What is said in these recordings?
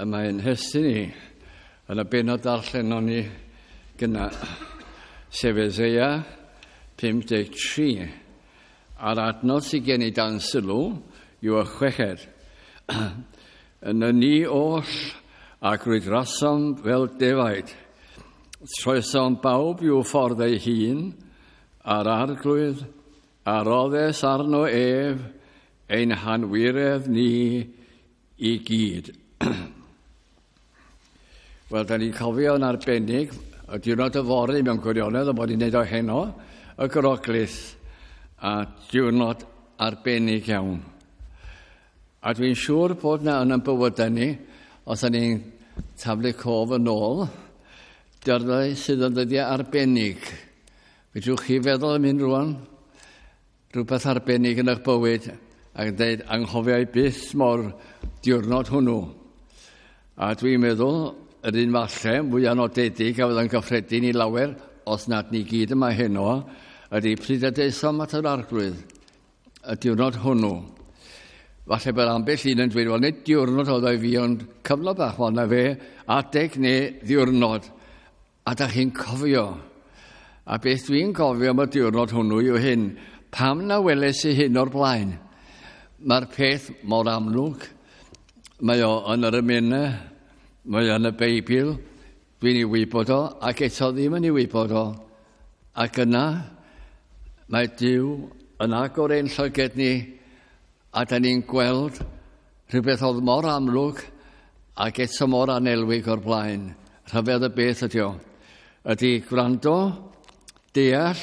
a mae'n hystyn ni yn y benod darllen o'n ni gyna sef Eseia 53 a'r adnod sy'n gen i dan sylw yw y 6. Yn y ni oll ac rwy'n rasom fel defaid. Troesom bawb yw ffordd ei hun a'r arglwydd a roddes arno ef ein hanwiredd ni i gyd. Wel, da ni'n cofio yn arbennig y diwrnod y fory mewn gwirionedd o bod ni'n neud o heno y Groglith a diwrnod arbennig iawn. A dwi'n siŵr bod na yn bywydau ni, os y'n ni'n taflu cof yn ôl, dyrddau sydd yn ddyddiau arbennig. Fedrwch chi feddwl am rwan rhywbeth arbennig yn eich bywyd ac yn dweud anghofiau byth mor diwrnod hwnnw. A dwi'n meddwl yr un falle mwyaf nodedig a fydd yn gyffredin i lawer os nad ni gyd yma heno ydy pryd adesom at yr arglwydd y diwrnod hwnnw. Falle bod ambell un yn dweud, wel, nid diwrnod oedd o'i fi ond cyfnod bach ond na fe adeg neu ddiwrnod. A da chi'n cofio. A beth dwi'n cofio am y diwrnod hwnnw yw hyn, pam na weles i hyn o'r blaen? Mae'r peth mor amlwg. Mae o yn yr emynau, mae o yn y Beibl, dwi'n ei wybod o, ac eto ddim yn ei wybod o. Ac yna, mae Duw yn agor ein llyged ni, a da ni'n gweld rhywbeth oedd mor amlwg ac eto mor anelwig o'r blaen. Rhyfedd y beth ydy o. Ydy gwrando, deall,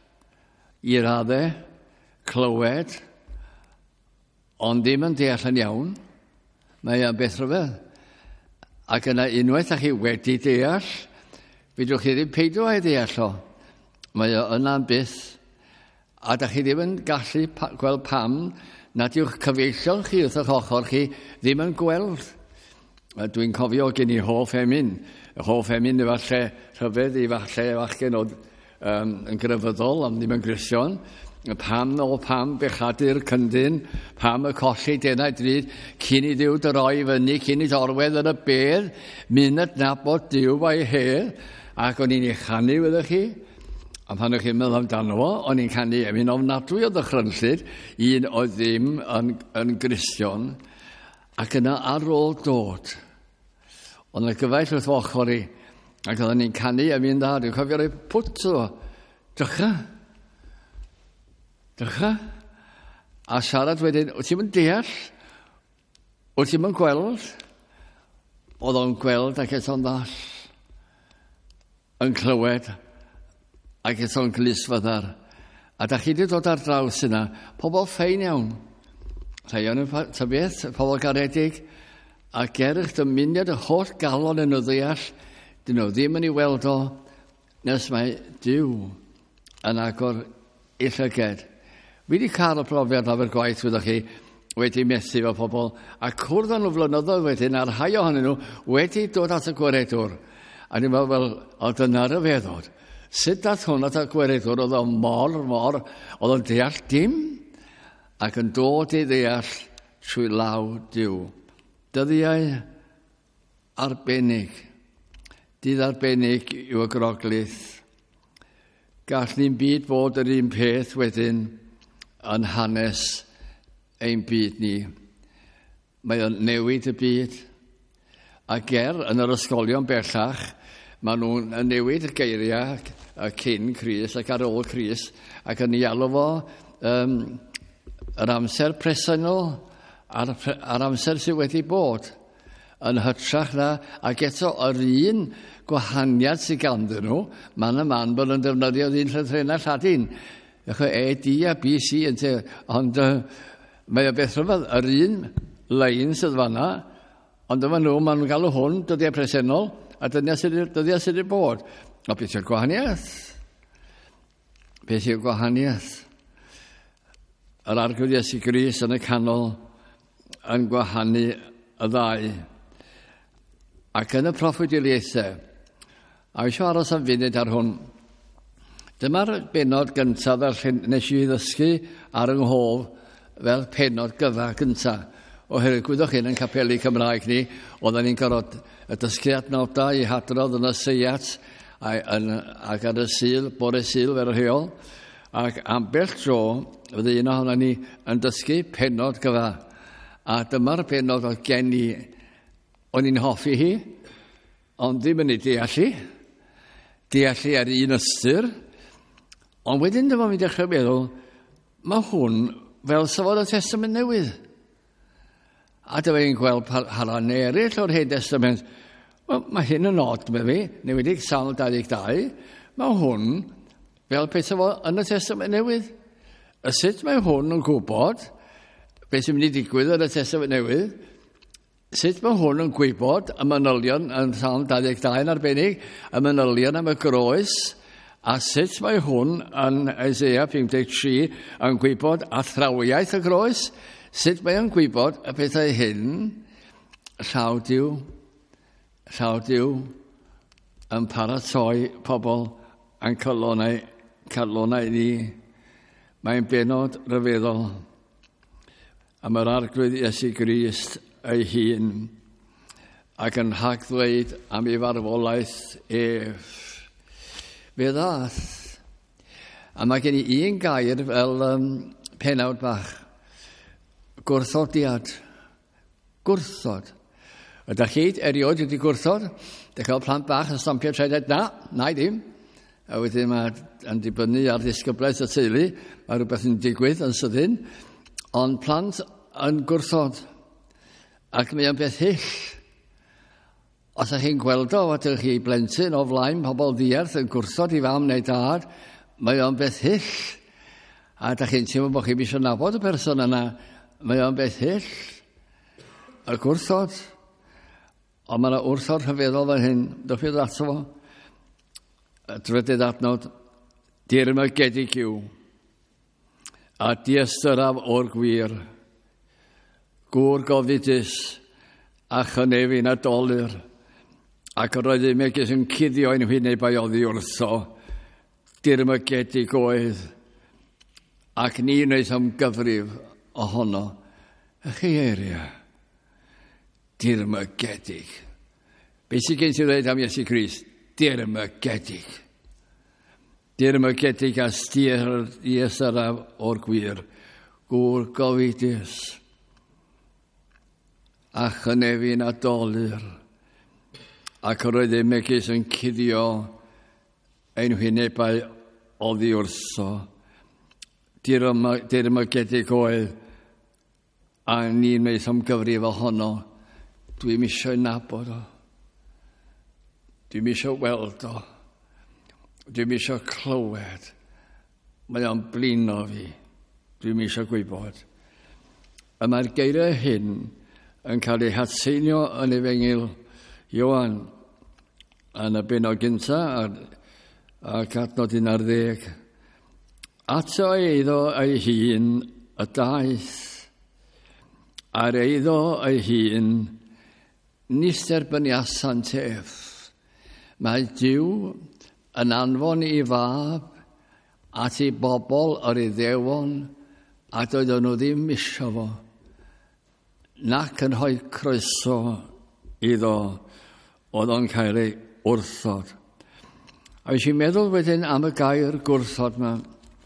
i raddau, clywed, ond ddim yn deall yn iawn. Mae o'n beth rhyfedd. Ac yna unwaith â chi wedi deall, fydwch chi ddim peidio ei deall o. Mae o yna'n byth. A da chi ddim yn gallu gweld pam nad yw'ch cyfeillion chi wrth eich ochr chi ddim yn gweld. Dwi'n cofio gen i hoff emyn. Y hoff emyn efallai rhyfedd i falle fachgen yn grefyddol am ddim yn Gristion. Pam bechadu'r cyndyn, pam y colli denau drud, cyn i Dduw droi fyny, cyn i dorwedd yn y bedd, mynd nabod Dduw o'i hedd, ac o'n i'n ei chanu wyddoch chi. A pan o'ch chi'n meddwl amdano fo, o'n i'n canu emyn ofnadwy o ddychrynllyd, un oedd ddim yn Gristion, ac yna ar ôl dod. Ond y gyfaill wrth ochr i, ac oedden ni'n canu emyn dda, dwi'n cofio rhoi pwt o, drycha. A siarad wedyn, wyt ti'n mynd deall? Wyt ti'n mynd gweld? Oedd o'n gweld ac eto'n ddall. Yn clywed ac eto'n glisfyddar. A da chi wedi dod ar draws yna, pobl ffein iawn. Rhai o'n beth, pobl garedig, a gerch dymuniad y holl galon yn y ddeall, dyn nhw ddim yn ei weld o, nes mae Duw yn agor ei llyged. Fi wedi cael y profiad o'r gwaith wyddoch chi wedi methu fel pobl, a cwrdd â nhw flynyddoedd wedyn, a'r rhai ohonyn nhw wedi dod at y gweredwr. A ni'n meddwl, wel, o dyna'r y feddod. Sut dath hwn at y gweredwr, oedd o'n mor, oedd o'n deall dim, ac yn dod i ddeall trwy law Duw. Dyddiau arbennig. Dydd arbennig yw y Groglith. Gall ni'n byd bod yr un peth wedyn yn hanes ein byd ni. Mae o'n newid y byd. A yn yr ysgolion bellach, maen nhw'n newid y geiriau cyn Cris ac ar ôl Cris, ac yn ei alw fo yr amser presennol a'r amser sydd wedi bod yn hytrach na, ac eto yr un gwahaniad sydd ganddyn nhw, man y man bod yn defnyddio ddyn llythrennau Lladin. D a B, C, ond mae o beth rhyfedd, yr un lein sydd fanna, ond yma nhw, maen nhw'n galw hwn, dyddiau presennol, a dyddiau sydd wedi bod. O, beth yw'r gwahaniaeth? Beth yw'r gwahaniaeth? Yr arglwydd Iesu Grist yn y canol yn gwahanu y ddau. Ac yn y proffwydoliaethau, a eisiau aros am funud ar hwn, dyma'r benod gyntaf nes i ddysgu ar yng Nghof fel penod gyfa gyntaf. oherwydd gwyddoch chi'n yn capelu Cymraeg ni, oedden ni'n gorfod y dysgu adnodau i hadrodd yn y seiat ac ar y sil, bore sil fer y rheol. Ac ambell tro, fydde un ohono ni yn dysgu penod gyfa. A dyma'r penod oedd gen i, o'n i'n hoffi hi, ond ddim yn ei deallu. Deallu ar un ystyr. Ond wedyn dyma mi dechrau meddwl, mae hwn fel safod y Testament Newydd. A dyma i'n gweld haran eraill o'r Hen Testament. Mae hyn yn od me fi, newedig Sawl 22. Mae hwn fel beth efo yn y Testament Newydd. Y sut mae hwn yn gwybod beth sy'n mynd i digwydd yn y Testament Newydd, sut mae hwn yn gwybod y manylion yn Sawl 22 yn arbennig, y manylion am y groes, a sut mae hwn yn Eseia 53 yn gwybod athrawiaeth y groes, sut mae yn gwybod y pethau hyn, llaw Duw yn paratoi pobl yn calonau ni. Mae'n benod ryfeddol am yr arglwydd Iesu Grist ei hun ac yn rhagddweud am ei farwolaeth ef. Fe ddath. A mae gen i un gair fel penawd bach. Gwrthodiad. Gwrthod. Ydych chi erioed wedi gwrthod? Dych cael plant bach yn stampio treidiad? Na i ddim. A wedyn mae'n dibynnu ar ddisgyblaeth y teulu. Mae rhywbeth yn digwydd yn sydyn. Ond plant yn gwrthod. Ac mae o'n beth hyll. Os ydych chi'n gweld o, ydych chi blentyn o flaen pobl ddiarth yn gwrthod i fam neu dad, mae o'n beth hyll. A ydych chi'n teimlo bod chi eisiau nabod y person yna, mae o'n beth hyll. Y gwrthod. Ond mae yna wrthod rhyfeddol fan hyn. Dwch chi'n ato fo. Y drydydd adnod. Dirmygedig yw. A diystyraf o'r gwir. Gŵr gofidus a chynefin a dolyr. Ac yr oedd ei megis yn cuddio ein hwynebau oddi wrtho. Dirmygedig oedd. Ac ni wneud am gyfrif ohono. Ych chi eiria. Dirmygedig. Be sy'n gen ti ddweud am Iesu Grist? Dirmygedig. Dirmygedig a diystyraf o'r gwir. Gŵr gofidus. A chynefin a dolyr. Ac yr oedd ei megis yn cuddio ein hwynebau oddi wrtho. Dirmygedig oedd. A ni'n wneud am gyfrif ohono. Dwi'n eisiau nabod o. Dwi'n eisiau weld o. Dwi'n eisiau clywed. Mae o'n blino fi. Dwi'n eisiau gwybod. A mae'r geiriau hyn yn cael ei hatseinio yn Efengil Ioan yn y benod gyntaf ac adnod 11. Ato eiddo ei hun y daeth. Ar eiddo ei hun nis derbyniasant ef. Mae Duw yn anfon i fab at ei bobl yr Iddewon a doedden nhw ddim isio fo. Nac yn rhoi croeso iddo oedd o'n cael ei wrthod. A eisiau meddwl wedyn am y gair gwrthod yma.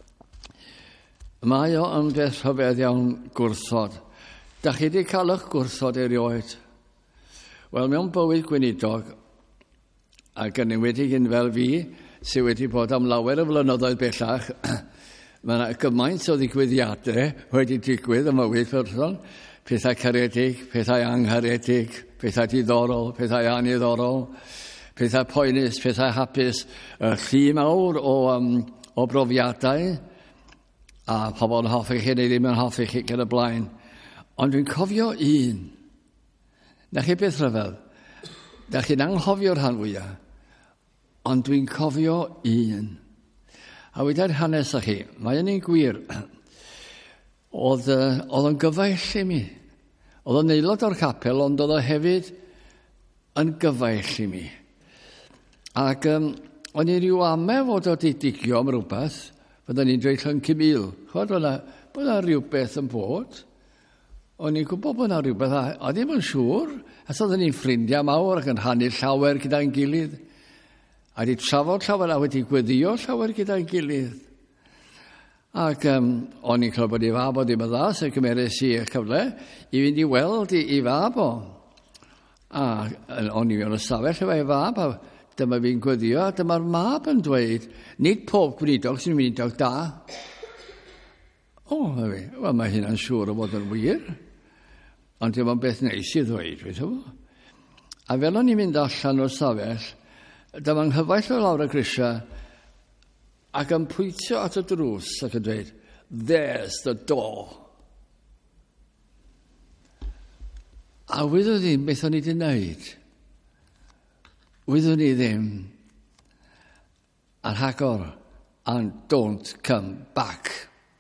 Mae o yn beth rhyfedd iawn gwrthod. Da chi wedi cael eich gwrthod erioed? Wel, mewn bywyd gweinidog, ac yn enwedig yn fel fi, sydd wedi bod am lawer o flynyddoedd bellach, mae yna gymaint o ddigwyddiadau wedi digwydd yn mywyd person, pethau caredig, pethau angharedig, pethau diddorol, pethau aniddorol, pethau poenus, pethau hapus, llu mawr o brofiadau, a pobl yn hoffi chi neu ddim yn hoffi chi gyda blaen. Ond dwi'n cofio un. Na chi beth rhyfedd? Da chi'n anghofio'r rhan fwyaf. Ond dwi'n cofio un. A wedi'r hanes â chi, mae yn un gwir. Oedd yn gyfaill i mi. Oedd yn aelod o'r capel, ond oedd o hefyd yn gyfaill i mi. Ac o'n i ryw ame fod o di digio am rhywbeth, byddwn ni'n dweud Llyn Cymil. Chod, bod yna rhywbeth yn bod. O'n i'n gwybod bod yna rhywbeth, a ddim yn siŵr, as oedden ni'n ffrindiau mawr ac yn rhannu llawer gyda'n gilydd, a wedi trafod llawer a wedi gweddio llawer gyda'n gilydd. Ac o'n i'n clywed bod ei fab o ddim yn dda, sef cymeres i y cyfle i fynd i weld i fab o. A o'n i'n ystafell efo ei fab, a dyma fi'n gweddio, a dyma'r mab yn dweud, nid pob gweinidog sy'n gweinidog da. Wel, mae hynna'n siŵr o fod yn wir, ond dim ond beth neis i ddweud, beth o. A fel o'n i'n mynd allan o'r stafell, dyma'n nghyfaill o lawr y grisiau, ac yn pwyntio at y drws ac yn dweud, there's the door. A wyddwn ddim beth o'n i wedi wneud. Wyddwn i ddim a rhagor, and don't come back.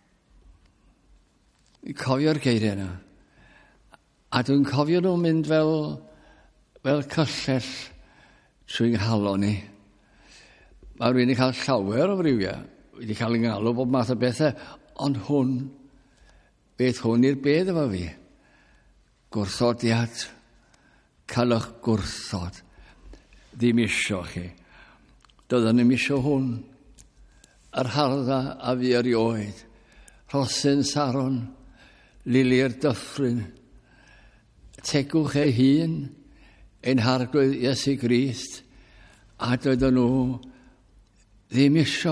Cofio'r geiriau yna. A dwi'n cofio nhw'n mynd fel cyllell trwy'n nghalon ni. Mae rwy'n cael llawer o frywiau, wedi cael ei ngalw bob math o bethau, ond beth hwn i'r bedd efo fi. Gwrthodiad, cael eich gwrthod, ddim isio chi. Doedden nhw'n isio hwn, yr hardda a fi erioed, Rhosyn Saron, Lili'r Dyffryn, tegwch ei hun, ein harglwydd Iesu Grist, a doedden nhw ddim isio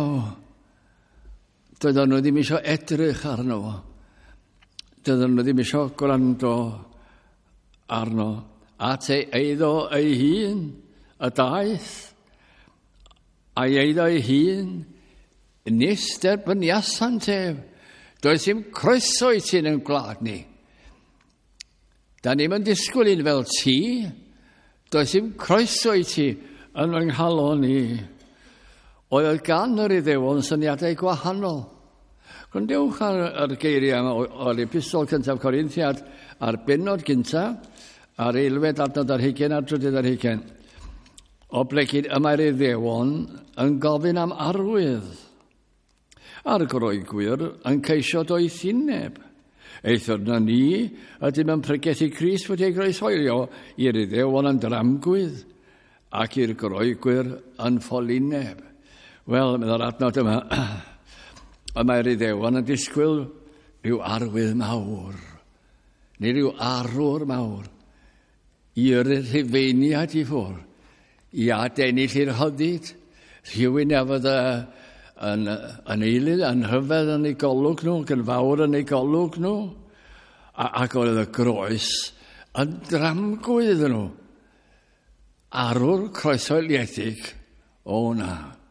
edrych arno fo. Doedden nhw ddim isio gwrando arno. A te eiddo ei hun, y daeth, a eiddo ei hun, nes derbyniasan tef. Does dim croeso i ti'n yn gwlad ni. Da ni'n mynd disgwyl un fel ti, does dim croeso i ti yn yng nghalon ni. Oedd gan yr Iddewon syniadau gwahanol. Gwrandewch ar geiriau o'r epistol cyntaf Corinthiad a'r bennod gyntaf, a'r eilfed adnod ar 20 a'r 30. O blegyd yma'r Iddewon yn gofyn am arwydd. A'r groegwyr yn ceisio doethineb. Eithor na ni, ydym yn pregethu Crist wedi ei groeshoelio i'r Iddewon yn dramgwydd ac i'r groegwyr yn ffolineb. Wel, mae'r adnod yma, mae'r Iddewon yn disgwyl rhyw arwydd mawr, neu rhyw arwr mawr, i'r rhufeiniad i ffwr, i adennill i'r hyddid, rhywun efodd yn eilydd, yn rhyfedd yn ei golwg nhw, yn fawr yn ei golwg nhw, ac oedd y groes yn dramgwydd nhw. Arwr croeshoeliedig, o na,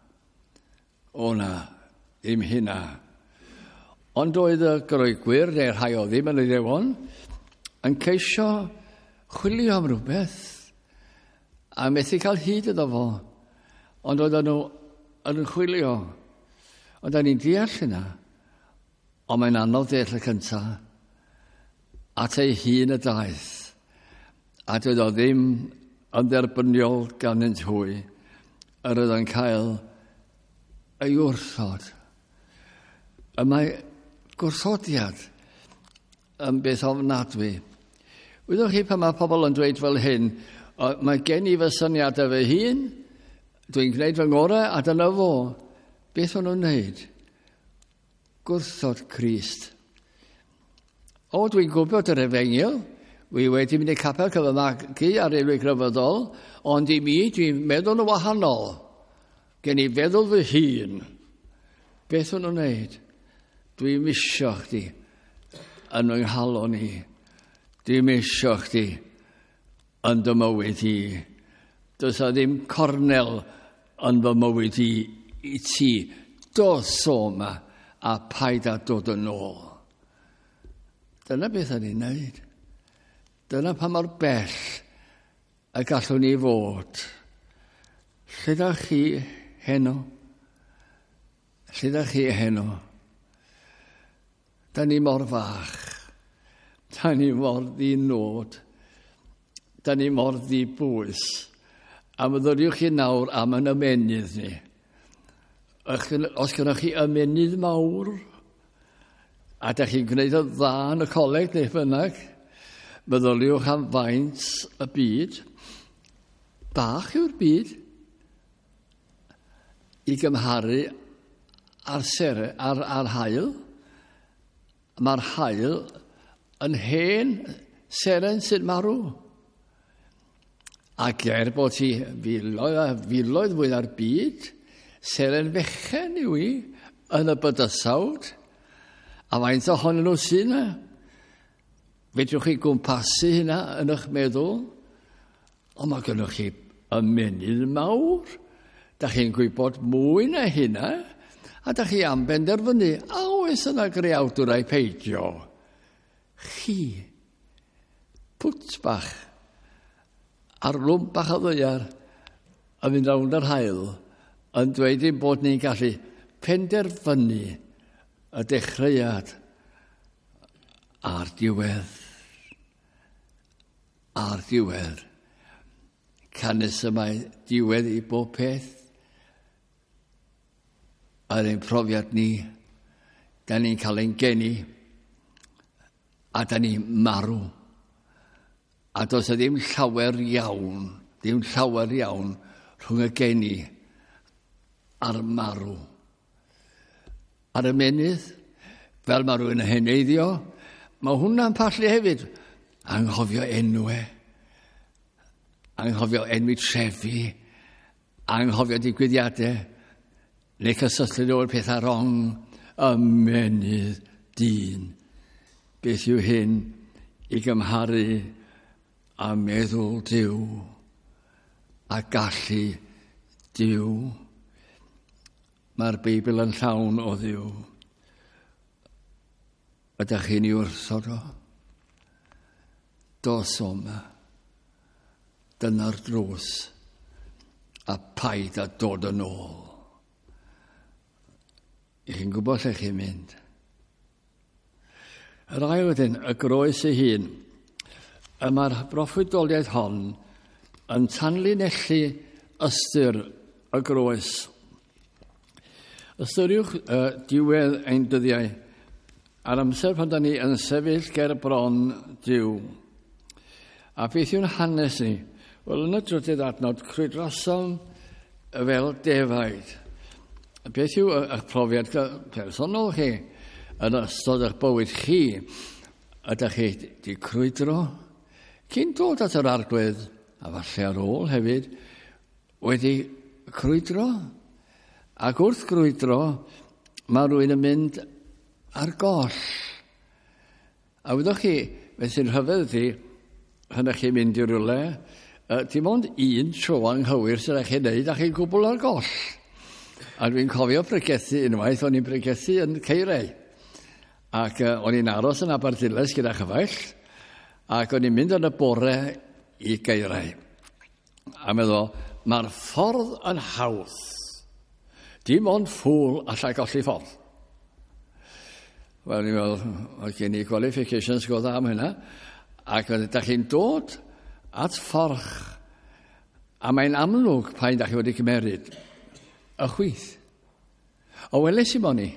ddim hynna. Ond oedd y groegwyr, neu rhai o ddim yn Iddewon, yn ceisio chwilio am rhywbeth, a methu cael hyd iddo fo. Ond oedd nhw yn chwilio. Ond da ni'n deall yna, ond mae'n anodd deall y cyntaf, at ei hun y daeth, a doedd o ddim yn dderbyniol gan ynt hwy, yr oedd yn cael ei wrthod. Y mae gwrthodiad yn beth ofnadwy. Wyddwch chi pan mae pobl yn dweud fel hyn, mae gen i fy syniadau fy hun, dwi'n gwneud fy ngorau, a dyna fo. Beth o'n nhw'n wneud? Gwrthod Crist. Dwi'n gwybod yr Efengyl, wi wedi mynd i capel cyfymagu ar Eilwy Grefyddol, ond i mi, dwi'n meddwl yn wahanol. Gen i feddwl fy hun. Beth o'n nhw'n wneud? Dwi'n misio chdi yn yng nghalon ni. Dwi'n misio chdi yn dy mywyd i. Does a ddim cornel yn fy mywyd i ti, dos o yma a paid a dod yn ôl. Dyna beth o'n i'n wneud. Dyna pa mor bell y gallwn ni fod. Lle da chi heno? Lle da chi heno? Da ni mor fach. Da ni mor ddinod. Da ni mor ddibwys. A myddwriwch chi nawr am yn ymenydd ni. Os gynnwch chi ymenydd mawr, a da chi'n gwneud o dda yn y coleg neu bynnag, meddyliwch am faint y byd, bach yw'r byd, i gymharu ar hael. Mae'r hael yn hen seren sy'n marw. Ac bod hi filoedd fwy na'r byd, seren fechen yw hi yn y bydysawd, a faint ohonyn nhw sy'n yna. Fedrwch chi gwmpasu hynna yn eich meddwl, ond mae gennych chi ymenydd mawr, da chi'n gwybod mwy na hynna, a da chi am benderfynu, a oes yna greawdwrau peidio. Chi, pwt bach, ar lwmp bach o ddeiar, yn mynd rownd yr hael, yn dweud ein bod ni'n gallu penderfynu y dechreuad a'r diwedd. A'r diwedd. Canis ymae diwedd i bob peth. Ar ein profiad ni, da ni'n cael ein geni, a da ni'n marw. A does e ddim llawer iawn rhwng y geni a'r marw. Ar ymenydd, fel mae rhywun yn heneiddio, mae hwnna'n pallu hefyd. Anghofio enwau, anghofio enwi trefi, anghofio digwyddiadau, neu cysylltu o'r pethau rong, ymenydd dyn. Beth yw hyn i gymharu a meddwl Duw a gallu Duw. Mae'r Beibl yn llawn o Dduw. Ydych chi'n ei wrthod o? Dos o'ma. Dyna'r drws. A paid a dod yn ôl. I chi'n gwybod lle chi'n mynd. Yr ail wedyn, y groes ei hun. Mae'r broffwydoliaeth hon yn tanlinellu ystyr y groes. Ystyriwch diwedd ein dyddiau ar amser pan da ni yn sefyll ger bron Duw. A beth yw'n hanes ni? Wel, yn y drydydd adnod, crwydrosom fel defaid. Beth yw eich profiad personol chi yn ystod eich bywyd chi? Ydych chi di crwydro? Cyn dod at yr arglwydd, a falle ar ôl hefyd, wedi crwydro? Ac wrth grwydro, mae rhywun yn mynd ar goll. A wyddwch chi, beth sy'n rhyfedd ydy, hynny chi'n mynd i rywle, dim ond un tro anghywir sydd eich chi'n neud, a chi'n gwbl ar goll. A dwi'n cofio pregethu unwaith, o'n i'n pregethu yn Ceirau. Ac o'n i'n aros yn Aberdulais gyda chyfaill, ac o'n i'n mynd yn y bore i Ceirau. A meddwl, mae'r ffordd yn hawdd. Dim ond ffwl allai golli ffordd. Wel, ni'n meddwl, oedd gen i qualifications go dda am hynna, ac ydych chi'n dod at ffordd, a mae'n amlwg pa ydych chi wedi cymeryd y chwith. O weles i moni.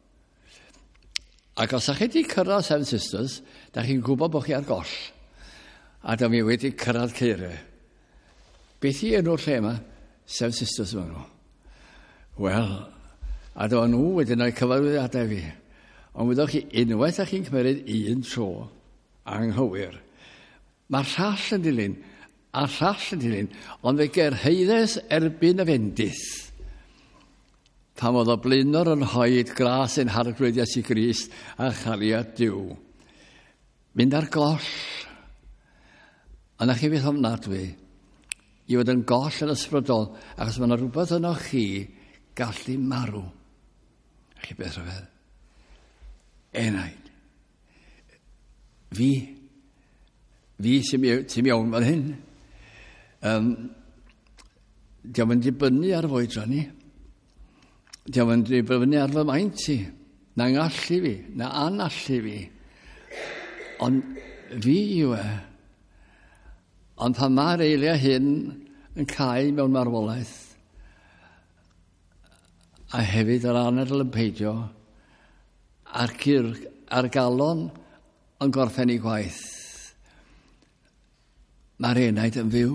Ac os ydych chi wedi cyrraedd Seven Sisters, ydych chi'n gwybod bod chi ar goll. A da mi wedi cyrraedd Ceirau. Beth i enw'r lle yma? Seven Sisters yma nhw. Wel, a do nhw wedi gwneud cyfarwyddiadau fi. Ond wyddwch chi, unwaith ydych chi'n cymeryd un tro anghywir. Mae'r llall yn dilyn, a'r llall yn dilyn, ond fe gerheiddes erbyn y fendith. Pam oedd o blynor yn hoed glas yn hargrwyd Iesu Grist a chariad Duw. Mynd ar goll. Ond chi beth ofnadwy, i fod yn goll yn ysbrydol, achos mae yna rhywbeth yno chi gallu marw. Chi beth rhyfedd? Enaid. Fi sy'n iawn fan hyn. Diolch yn dibynnu ar foedra ni. Diolch yn dibynnu ar fy maint i. Na ngallu fi, na anallu fi. Ond fi yw e. Ond pan mae'r eiliau hyn yn cael mewn marwolaeth, a hefyd yr anadl yn peidio, a'r galon yn gorffen ei gwaith. Mae'r enaid yn fyw.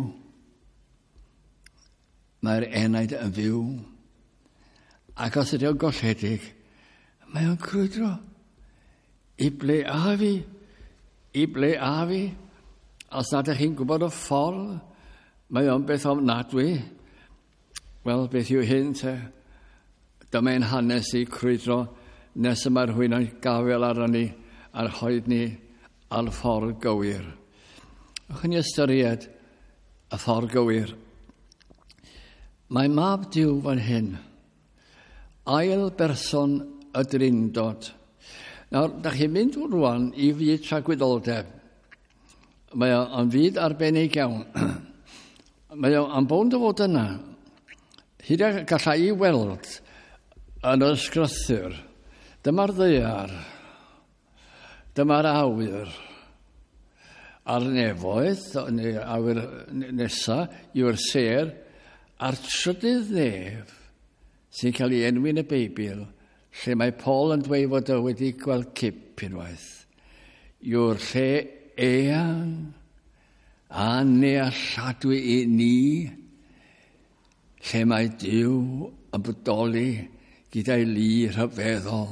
Mae'r enaid yn fyw. Ac os ydy o'n golledig, mae o'n crwydro. I ble a fi? I ble a fi? Os nad ydych chi'n gwybod y ffordd, mae o'n beth ofnadwy. Wel, beth yw hyn te? Dyma'n hanes i crwydro nes yma'r rhywun yn gafel ar ni a'r hoed ni ar ffordd gywir. Ych chi'n ystyried y ffordd gywir. Mae mab Duw fan hyn. Ail berson y drindod. Nawr, da chi'n mynd rwan i fyd tragwyddoldeb. Mae o'n fyd arbennig iawn. Mae o'n bwnd o fod yna. Hyd a gallai i weld yn ysgrythyr. Dyma'r ddaear. Dyma'r awyr. A'r nefoedd, neu awyr nesaf, yw'r ser, a'r trydydd nef sy'n cael ei enwi yn y Beibl, lle mae Paul yn dweud fod o wedi gweld cip unwaith, yw'r lle eang a nealladwy i ni, lle mae Duw yn bodoli gyda'i lu rhyfeddol.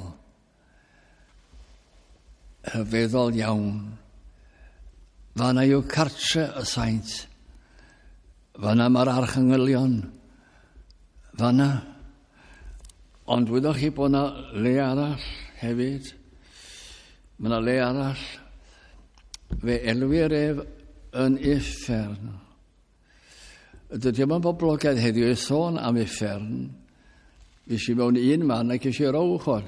Rhyfeddol iawn. Fanna yw cartre y saint. Fanna mae'r archangylion. Fanna. Ond wyddoch chi bod yna le arall hefyd. Mae yna le arall. Fe elwir ef yn uffern. Dydy yma'n boblogaidd heddiw i sôn am uffern. Fes i mewn un man ac eisiau rowch o'r.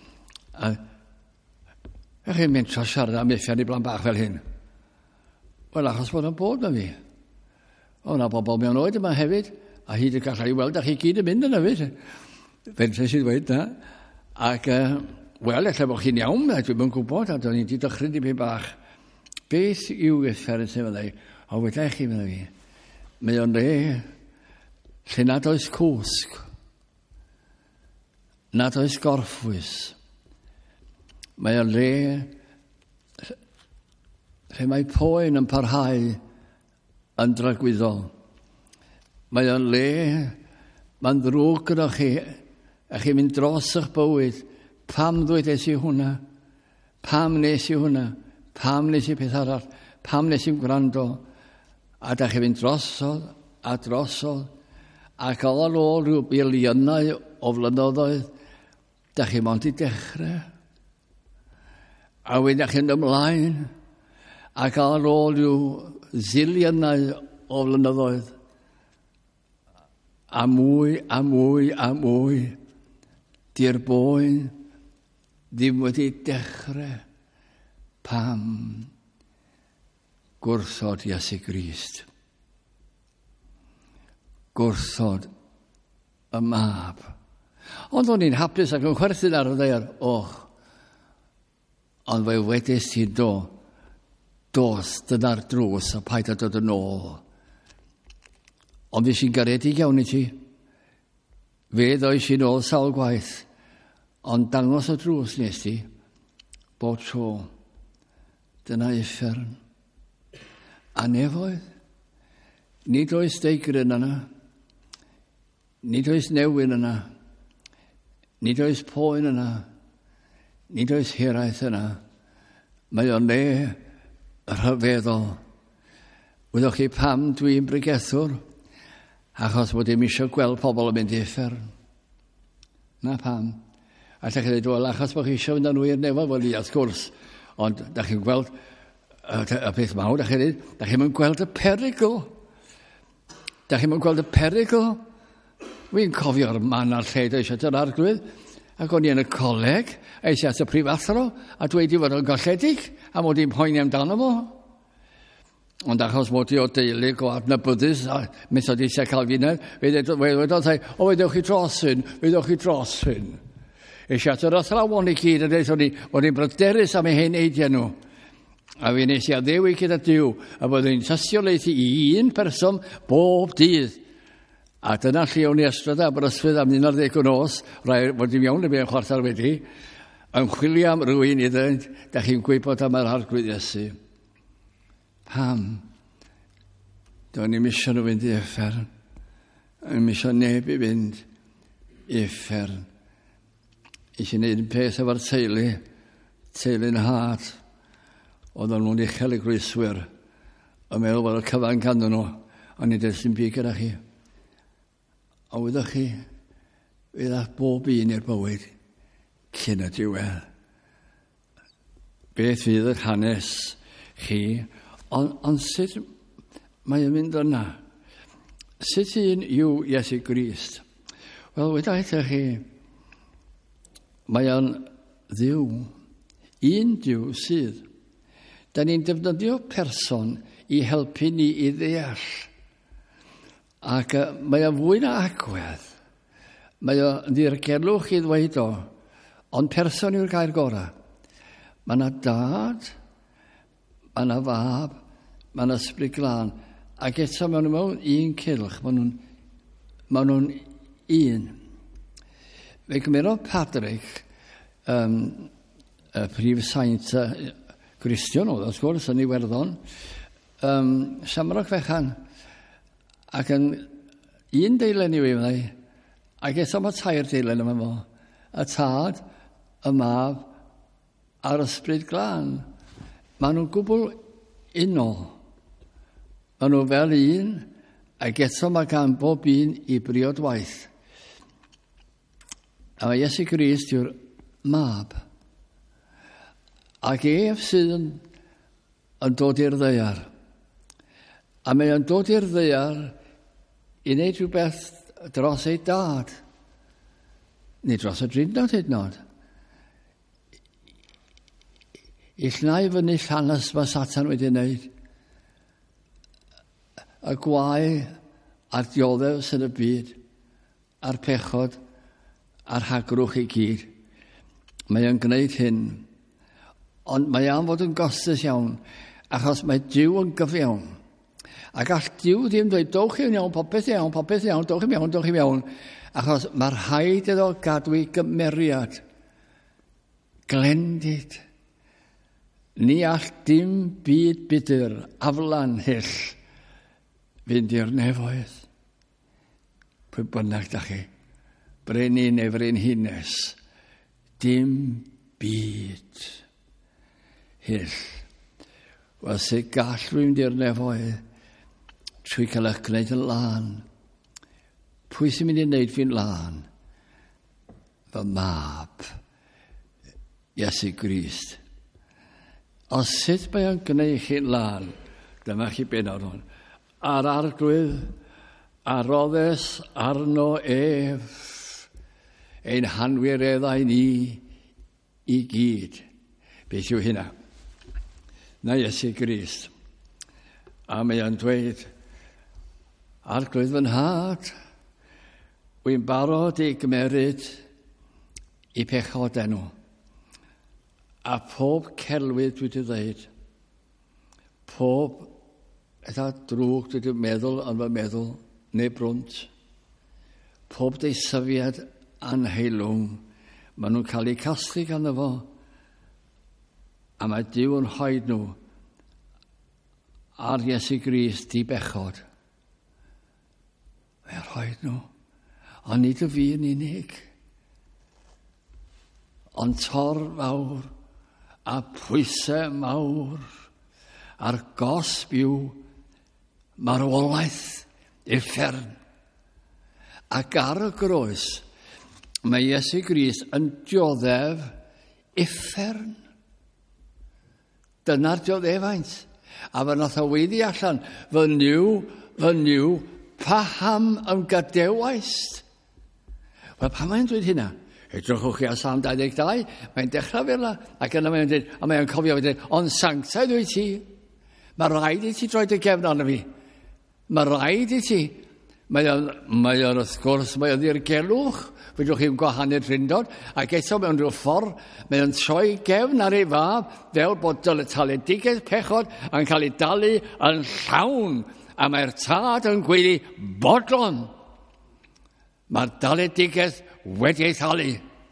Ych chi'n mynd tro siarad am uffern i blan bach fel hyn? Wel, achos bod yn bod na fi. O, na bobl mewn oed yma hefyd, a hyd y gallai i weld, a chi gyd yn mynd yna fi. Fentre sydd dweud na. Ac, wel, efallai bod chi'n iawn, dwi'n mynd gwybod, a dwi'n wedi dychryn i mi bach. Beth yw uffern sy'n meddwl? O, wedai chi meddwl fi. Mae o'n le, lle nad oes cwsg, nad oes gorffwys. Mae o'n le, lle mae poen yn parhau yn dragwyddol. Mae o'n le, mae'n ddrwg gyda chi, a chi'n mynd dros eich bywyd. Pam ddwedes i hwnna? Pam nes i hwnna? Pam nes i peth arall? Pam nes i'n gwrando? A da chi'n mynd drosodd a drosodd. Ac ar ôl rhyw biliynau o flynyddoedd, da chi'n mynd i dechrau. A wedyn da chi'n ymlaen. Ac ar ôl rhyw ziliynau o flynyddoedd, a mwy, a mwy, a mwy, di'r boen ddim wedi dechrau. Pam? Gwrthod Iesu Grist. Gwrthod y mab. Ond o'n i'n hapus ac yn chwerthin ar y ddaear, ond fe wedys ti dos dyna'r drws a paid a dod yn ôl. Ond fe sy'n garedig iawn i ti. Fe ddoes i'n ôl sawl gwaith, ond dangos y drws nes ti, bob tro. Dyna uffern. A nefoedd, nid oes deigryn yna, nid oes newyn yna, nid oes poen yna, nid oes hiraeth yna. Mae o'n le rhyfeddol. Wyddwch chi pam dwi'n bregethwr? Achos bod dim eisiau gweld pobl yn mynd i uffern. Na pam. A da chi'n dweud, wel, achos bod chi eisiau fynd â nhw i'r nefoedd, wel, wrth gwrs. Ond da chi'n gweld y peth mawr, da chi'n dweud, da chi'n mynd gweld y perygl. Da chi'n mynd gweld y perygl. Wy'n cofio'r man a'r lled eisiau dy'r arglwydd. Ac o'n i yn y coleg, eisiau at y prifathro, a dweud i fod yn golledig, a mod i'n poeni amdano fo. Ond achos mod i o deulu go adnabyddus, a methodistau Calfinaidd, fe wedwch chi dros hyn, wedwch chi dros hyn. Eisiau at yr athrawon i gyd, a dweud, o'n i'n bryderus am eu hen eidiau nhw. A fe nes i addewi gyda Duw, a byddwn i'n tystiolaethu i un person bob dydd. A dyna lle o'n i ystod Aberystwyth am 11 nos, rai fod i mewn y be'n chwarter wedi, yn chwilio am rywun i ddweud, da chi'n gwybod am yr arglwydd Iesu. Pam? Do'n ni'n misio nhw fynd i effern. Yn misio neb i fynd i effern. Eisiau gwneud yn peth efo'r teulu'n had. Oedd nhw'n uchel y grwyswyr. A meddwl bod y cyfan ganddyn nhw. Ond nid ys dim byd gyda chi. A wyddoch chi, fydd bob un i'r bywyd cyn y diwedd. Beth fydd yr hanes chi? Ond sut mae yn mynd yna? Sut un yw Iesu Grist? Wel, wedi'ch chi, mae o'n ddiw. Un diw sydd. Da ni'n defnyddio person i helpu ni i ddeall. Ac mae o'n fwy na agwedd. Mae o'n ddirgelwch i ddweud o. Ond person yw'r gair gorau. Mae yna dad, mae yna fab, mae yna ysbryd glân. Ac eto maen nhw mewn un cylch. Maen nhw'n un. Fe gymero Patrick, y prif saint Gristion oedd, wrth gwrs, yn Iwerddon, Siamrog fechan, ac yn un deilen i wefnau, ac eto mae tair deilen yma fo, y tad, y mab, a'r ysbryd glân. Maen nhw'n gwbl unol. Maen nhw fel un, ac eto mae gan bob un i briod waith. A mae Iesu Grist yw'r mab. Ac sydd yn dod i'r ddaear. A mae o'n dod i'r ddaear i wneud rhywbeth dros ei dad. Neu dros y drindod hyd yn oed. I llnau fyny llanes mae Satan wedi wneud. Y gwau a'r dioddef sy'n y byd, a'r pechod, a'r hagrwch i gyd. Mae o'n gwneud hyn. Ond mae o'n fod yn gostus iawn, achos mae Duw yn gyfiawn. Ac all Duw ddim dweud, dowch chi'n iawn, popeth iawn, dowch chi'n iawn, achos mae'r rhaid iddo gadw i gymeriad. Glendid. Ni all dim byd budur, aflan hyll, fynd i'r nefoedd. Pwy bynnag da chi, brenin neu frenhines, dim byd hyll. Wel, sut gall rwy'n i'r nefoedd trwy cael eich gwneud yn lân? Pwy sy'n mynd i wneud fi'n lân? Fy mab, Iesu Grist. Os sut mae o'n gwneud chi'n lân, dyma chi benod hwn. A'r arglwydd, aroddes arno ein hanwireddau ni i gyd. Beth yw hynna? Na Iesu Grist. A mae o'n dweud, arglwydd fy nhad, wy'n barod i gymeryd i pechod enw. A pob celwydd dwi wedi dweud, pob eitha drwg dwi wedi meddwl yn fy meddwl, neu brwnt, pob deisyfiad anheilwng, maen nhw'n cael eu casglu gan efo, a mae Duw yn rhoid nhw ar Iesu Grist i bechod. Mae'n rhoid nhw, ond nid y fi yn unig, ond tor fawr, a pwysau mawr, a'r gosb yw marwolaeth uffern. Ac ar y groes, mae Iesu Grist yn dioddef uffern. Dyna'r dioddefaint. A fe nath o weiddi allan, fy niw, paham yn gadewaist. Wel, pa mae'n dweud hynna? Edrychwch chi a Psalm 22, mae'n dechrau fel yna, ac yna mae'n dweud, a mae'n cofio wedyn, ond sanctaidd wyt ti, mae rhaid i ti droed y gefn arno fi. Mae rhaid i ti. Mae o'n wrth gwrs, mae o'n ddirgelwch, fydwch chi'n gwahannu'r rhindod, ac eto mewn rhyw ffordd, mae o'n troi gefn ar ei fab, fel bod taledigaeth pechod yn cael ei dalu yn llawn, a mae'r tad yn gweiddi bodlon. Mae'r daledigaeth wedi ei thalu.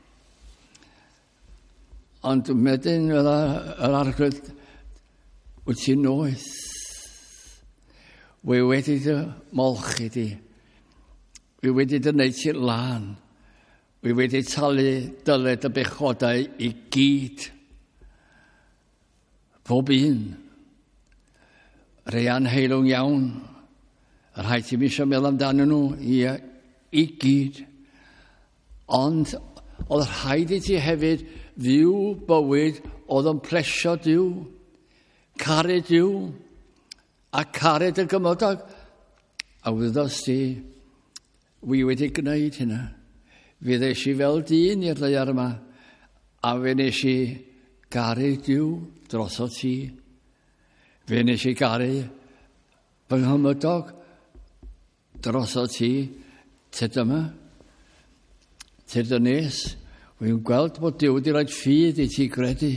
Ond wedyn yr arglwydd, wyt ti'n noeth? Wy wedi dy molchi di. Wy wedi dy wneud ti'r lan. Wy wedi talu dyled y bechodau I gyd. Pob un. Rhai anheilwng iawn. Yr rhaid ti mi eisiau meddwl amdano nhw I gyd. Ond oedd rhaid I ti hefyd fyw bywyd oedd yn plesio Duw. Caru Duw. A cared y gymodog. A wyddos ti, wi wedi gwneud hynna. Fe ddes I fel dyn i'r ddaear yma, a fe nes I garu Duw dros o ti. Fe nes I garu fy nghymodog dros o ti. Tyd yma, tyd y nes, wy'n gweld bod Duw wedi rhoi ffydd I ti gredu.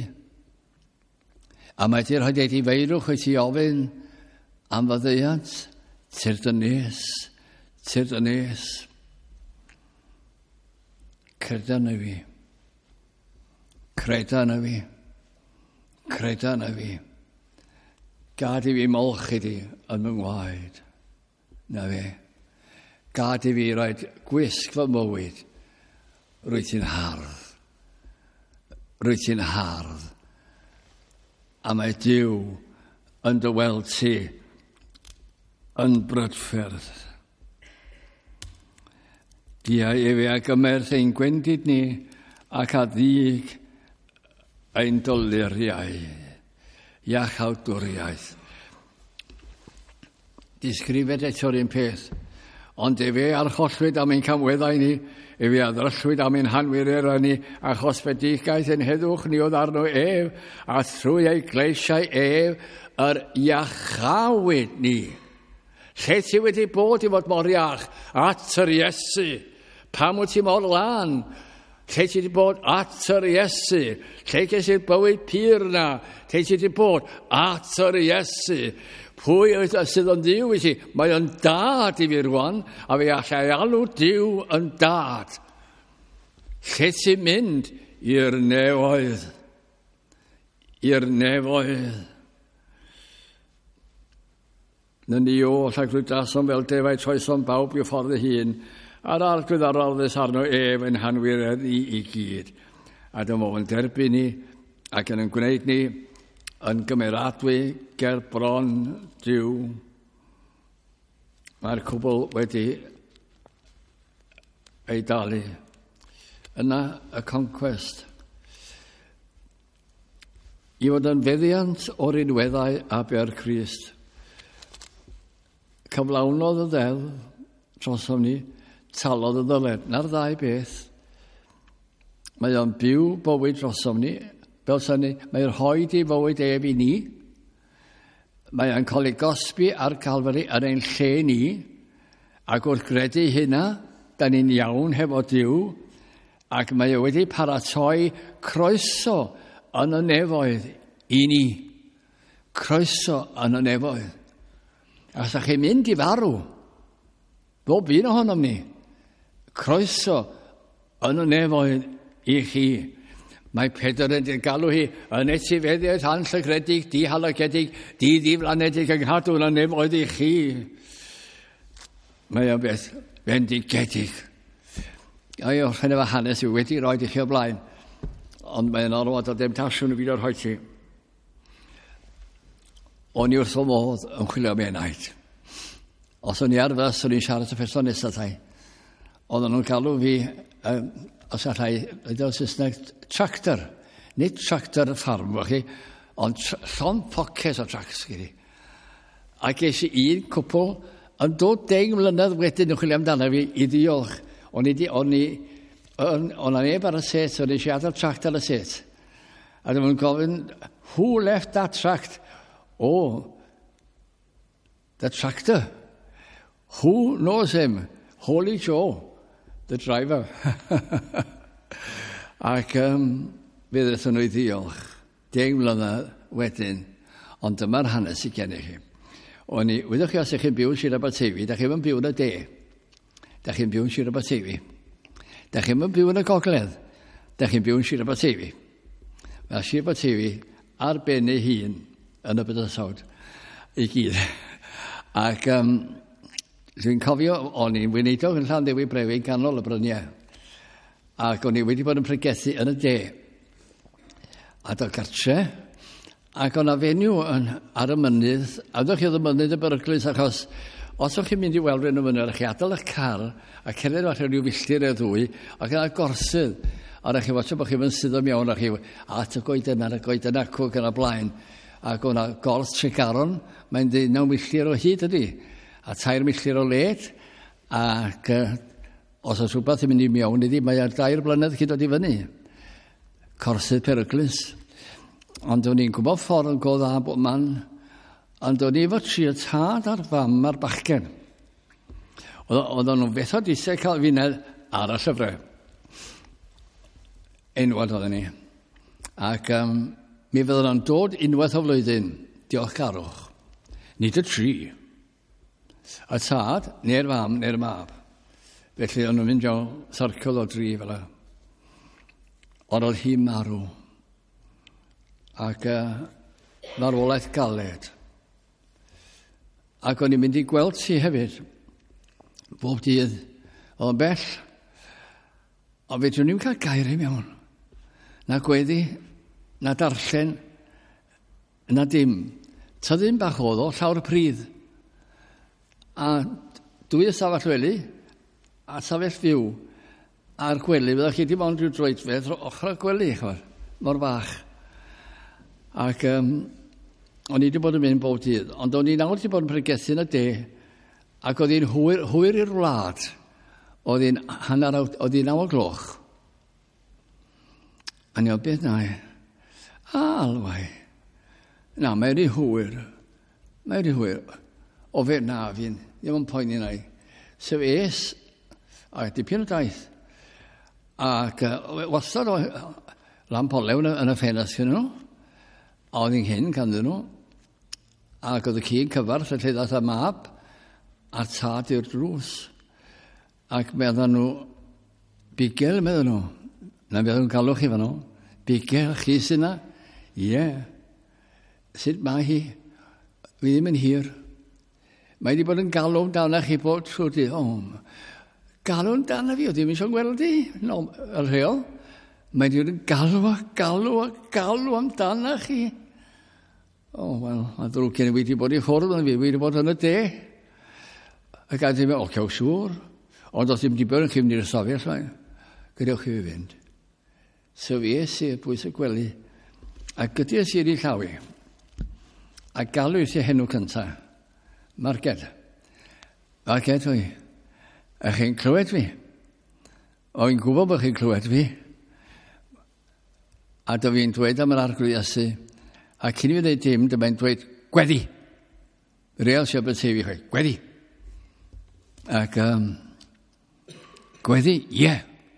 A mae ti rhaid I feirwch I ti ofyn, am faddeuant, tyrd y nes. Creda na fi. Gad I fi molchi di yn fy ngwaed. Na fe. Gad I fi roed gwisg fy mywyd. Rwy ti'n hardd. A mae Duw yn dy weld ti yn brydffyrdd. Gia I fi a gymerth ein gwendid ni ac a ddig ein doluriau. Iach awdwriaeth. Disgrifed eto'r un peth. Ond fe archollwyd am ein camweddau ni, fe addryllwyd am ein hanwyr ni, achos fedigaeth yn heddwch ni oedd arno a thrwy ei gleisiau yr iachawyd ni. Lle ti wedi bod I fod mor iach? At yr Iesu. Pam wyt ti mor lan? Lle ti wedi bod? At yr Iesu. Lle ges i'r bywyd pyr na? Lle ti wedi bod? At yr Iesu. Pwy sydd yn Duw I ti? Mae yn dad I fi rwan, a fe allai alw Duw yn dad. Lle ti'n mynd? I'r nefoedd. Na ni o llagwyddasom fel defaid troesom bawb I ffordd ei hun, a'r arglwydd arolddus arno yn hanwyr I gyd. A dyma o'n derbyn ni, ac yn gwneud ni yn gymeradwy ger bron Duw. Mae'r cwbl wedi ei dalu. Yna y conquest. I fod yn feddiant o'r unweddau aber Crist. Cyflawnodd y ddel trosom ni, talodd y ddyled. Na'r ddau beth. Mae o'n byw bywyd drosom ni, fel sy'n ni, mae'r hoed I fywyd I ni. Mae o'n cael ei gosbi ar Calvary yn ein lle ni, ac wrth gredu hynna, da ni'n iawn hefo Duw, ac mae o wedi paratoi croeso yn y nefoedd I ni. Croeso yn y nefoedd. Ac os chi'n mynd I farw, bob un ohonom ni, croeso yn y nefoedd I chi. Mae Pedr yn galw hi yn etifeddiaeth anllygredig, dihalagedig, ddiflanedig yng nghadw yn y nefoedd I chi. Mae o'n beth bendigedig. Ai orffen efo hanes yw wedi roed I chi o blaen, ond mae'n orfod o demtasiwn y byd o'r hoeti. O'n I wrth o modd yn chwilio am enaid. Os o'n I ar fys, o'n i'n siarad y person nesaf tai. Oedden nhw'n galw fi, os allai, ydy'n Saesneg, tractor. Nid tractor y ffarm, ond llon poces o tracts gyda. A ges I un cwpl yn dod 10 mlynedd wedyn yn chwilio amdano fi I ddiolch. O'n neb ar y set, o'n I eisiau adael tract ar y set. A dyma'n gofyn, who left that tract? Oh, the tractor. Who knows him? Holy Joe, the driver. Ac fe ddethon nhw I ddiolch. 10 mlynedd wedyn. Ond dyma'r hanes I gennych chi. Wydwch chi os ych chi'n byw yn Sir Aberteifi, da chi'n byw yn y de. Da chi'n byw yn Sir Aberteifi. Da chi'n byw yn y gogledd. Da chi'n byw yn Sir Aberteifi. Mae Sir Aberteifi ar ben ei hun yn y bydysawd I gyd. Ac dwi'n cofio, o'n i'n weinidog yn Llandewi Brefi ganol y bryniau. Ac o'n i wedi bod yn pregethu yn y de. A do gartre. Ac o'na fenyw ar y mynydd. A ydych chi oedd y mynydd y Beryglus, achos os o'ch chi'n mynd i weld rhywun y mynydd, o'ch chi adael y car a cerdded falle rhyw filltir neu ddwy, ac yna gorsydd. A o'ch chi watcho bod chi'n mynd sydd o mewn, o'ch chi, a ty goeden ar y goeden acwg yn y blaen. Ac o'na gors Tregaron, mae'n 9 milltir o hyd ydy. A 3 milltir o led, ac os oes rhywbeth yn mynd i mewn iddi, mae ar 2 blynedd cyd dod i fyny. Corsydd Peryglus. Ond o'n i'n gwybod ffordd yn go dda bod man, ond o'n i efo trio tad ar fam ar bachgen. Oedd nhw'n beth o disau cael finedd ar y llyfrau. Enwad oedden ni. Ac mi fydden nhw'n dod unwaith o flwyddyn, diolchgarwch. Nid y 3. Y tad, neu'r fam, neu'r mab. Felly o'n nhw'n mynd o sarcol o 3 fel y. Ond oedd hi marw. Ac marwolaeth galed. Ac o'n i'n mynd i gweld si hefyd. Bob dydd. Oedd yn bell. Ond fedrwn ni'n cael gair i mewn. Na gweddi, na darllen, na dim. Tyddyn bach oedd o, llawr y pridd. A 2 ystafell wely, a stafell fyw, a'r gwely, fyddwch chi dim ond rhyw droedfedd, ochr y gwely, mor fach. Ac o'n i wedi bod yn mynd bob dydd, ond o'n i nawr wedi bod yn pregethu yn y de, ac oedd hi'n hwyr i'r wlad. Oedd hi'n 9:00. A ni o beth na i? Alwai. Na, mae'n ei hwyr. Mae'n ei hwyr. O fe na fi'n, ddim yn poeni na i. Sef es, a dipyn o daith. Ac wastad o lamp olew yn y ffenast gyda nhw. A oedd hi'n hyn ganddyn nhw. Ac oedd y ci'n cyfarth, lle ddath y mab, a'r tad i'r drws. Ac meddyn nhw, bigel meddyn nhw. Na meddyn nhw'n galwch chi fan nhw. Bigel, chi sy'n na? Ie. Sut mae hi? Fi ddim yn hir. Mae wedi bod yn galw dan chi bod trwy dydd. Galw dan fi, o ddim eisiau gweld i. No, y rheol. Mae wedi bod yn galw amdana chi. Wel, mae ddrwg gen i wedi bod i ffwrdd yn fi, wedi bod yn y de. Ac a ddim yn ocio siŵr. Ond os ddim wedi bod yn chi mynd i'r sofio, gadewch chi fi fynd. So fi i'r bwys y gwely. A gyda i'r llawi. A galw i'r henw cyntaf. Marged. Marged wy. A chi'n clywed fi. O'n gwybod bod chi'n clywed fi. A do fi'n dweud am yr arglwyddasu. A cyn i fi ddweud dim, dyma'n dweud, gweddi. Real Siabod Tefi chwe, gweddi. Ac gweddi, ie.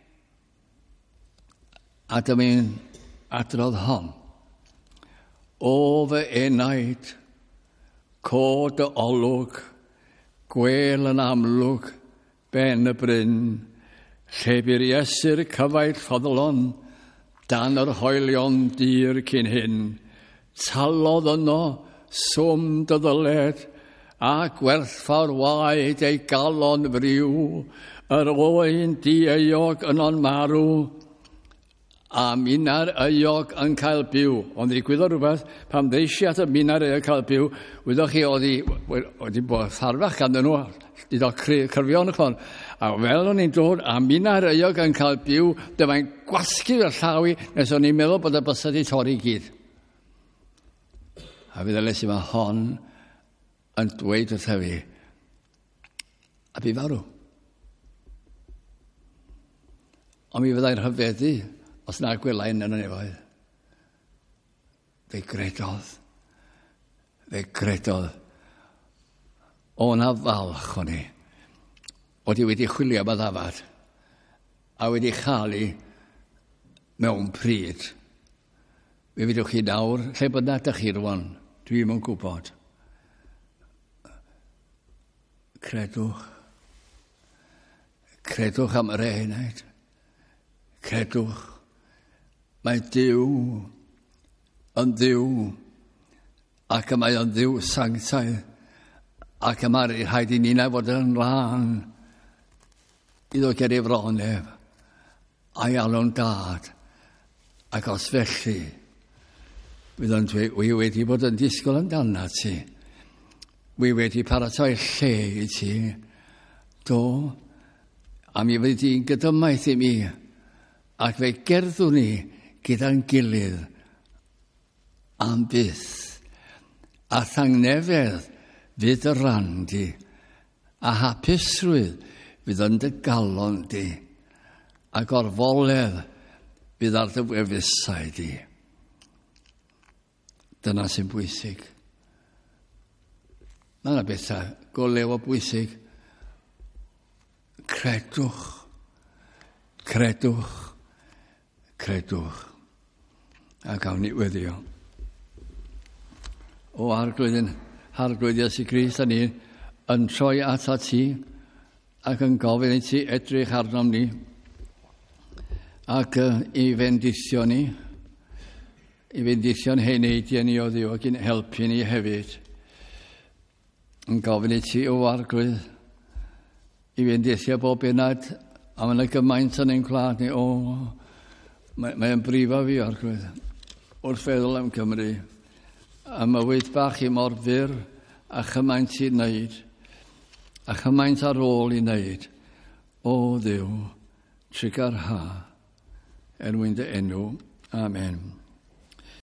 A dyma'n adrodd hon. O fy enaid, cod y olwg, gwel yn amlwg, ben y bryn, lle byr Iesu'r cyfail ffodlon, dan yr hoelion dir cyn hyn, talodd yno, swm dy ddyled, a gwerthfawr waed ei galon friw, yr oen di-eog yn o'n marw, a minar eog yn cael byw. Ond ddigwyddodd rhywbeth, pam ddeisi at y minar eog cael byw, wyddoch chi oedd bod tharfach ganddyn nhw, dydw cyrfion y ffordd. A fel o'n i'n dod, a minar eog yn cael byw, dyma'n gwasgu y llawi, nes o'n i'n meddwl bod y bysad i torri gyd. A fydd eles i mae hon yn dweud wrth fi, a bu farw. Ond mi fyddai'n rhyfeddu, os na gwelain yn y nefoedd. Fe gredodd. O na falch o'n i. Oedd i wedi chwilio am y ddafad. A wedi chael i mewn pryd. Fe fydwch chi nawr, lle bod na dych chi rwan. Dwi'n yn gwybod. Credwch am yr enaid. Credwch. Mae Duw yn Dduw, ac mae o'n Dduw sanctaidd, Ac yma rhaid i ni na fod yn rhan iddo geri fronef a'i alw'n dad. Ac os felly, wi wedi bod yn disgwyl amdana ti. Wi wedi paratoi lle i ti. Do, a mi wedi di'n gydymaeth i mi. Ac fe gerddwn ni gyda'n gilydd am byth. A thangnefedd fydd y rhan di. A hapusrwydd fydd yn dy galon di. A gorfoledd fydd ar dy wefusau di. Dyna sy'n bwysig. Mae yna bethau golew o bwysig. Credwch. Credwch. Credwch. A gawn ni weddio. O harglwydd Iesu Grist, ni yn troi ata ti ac yn gofyn i ti edrych arnom ni ac i fendithio ni, i fendithio'n heneidiau ni o Dduw ac i'n helpu ni hefyd. Yn gofyn i ti o arglwydd i fendithio bob unad a mae'n gymaint yn ein gwlad ni. Mae'n brifo fi arglwydd wrth feddwl am Cymru. A mywyd bach i mor fyr a chymaint i wneud a chymaint ar ôl i wneud. O Dduw, trigar ha, er mwyn dy enw. Amen.